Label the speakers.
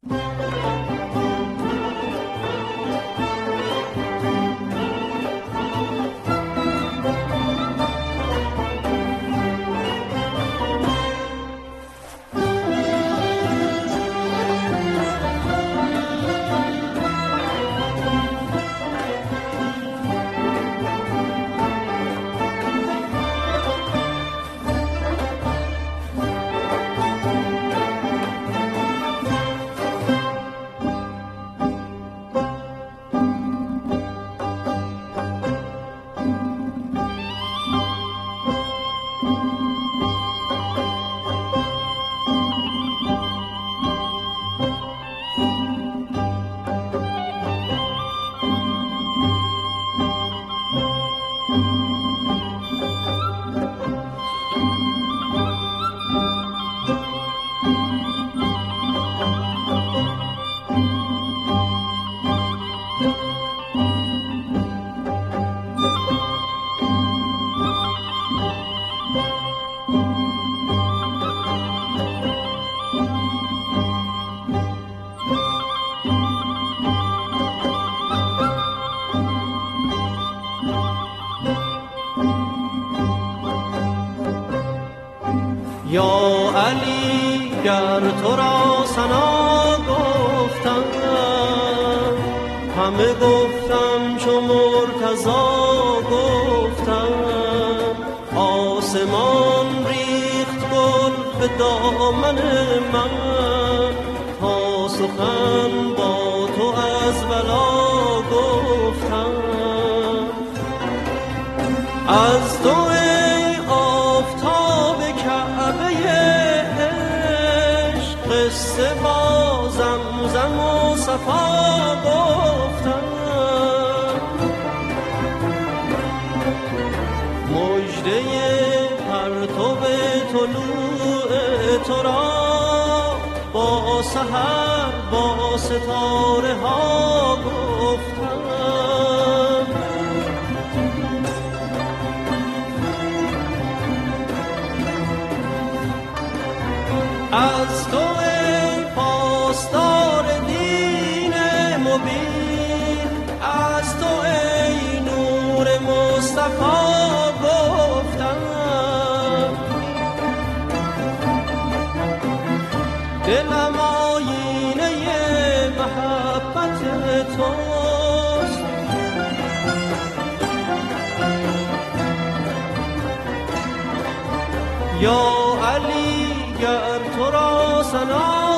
Speaker 1: یا علی گر تو را ثنا گفتم، همه گفتم چو مرتضی گفتم. آسمان ریخت گل به دامن من، تا سخن با تو از بلا گفتم. از تو ای آفتاب کعبه عشق، قصه با زمزم و صفا گفتم. مژده پرتو طلوع تو را، با سحر با ستاره ها گفتم. از تو ای پاسدار دین مبین، از تو ای نور مصطفی گفتم. دلم آیینه محبت توست، یا علی گر تو را ثنا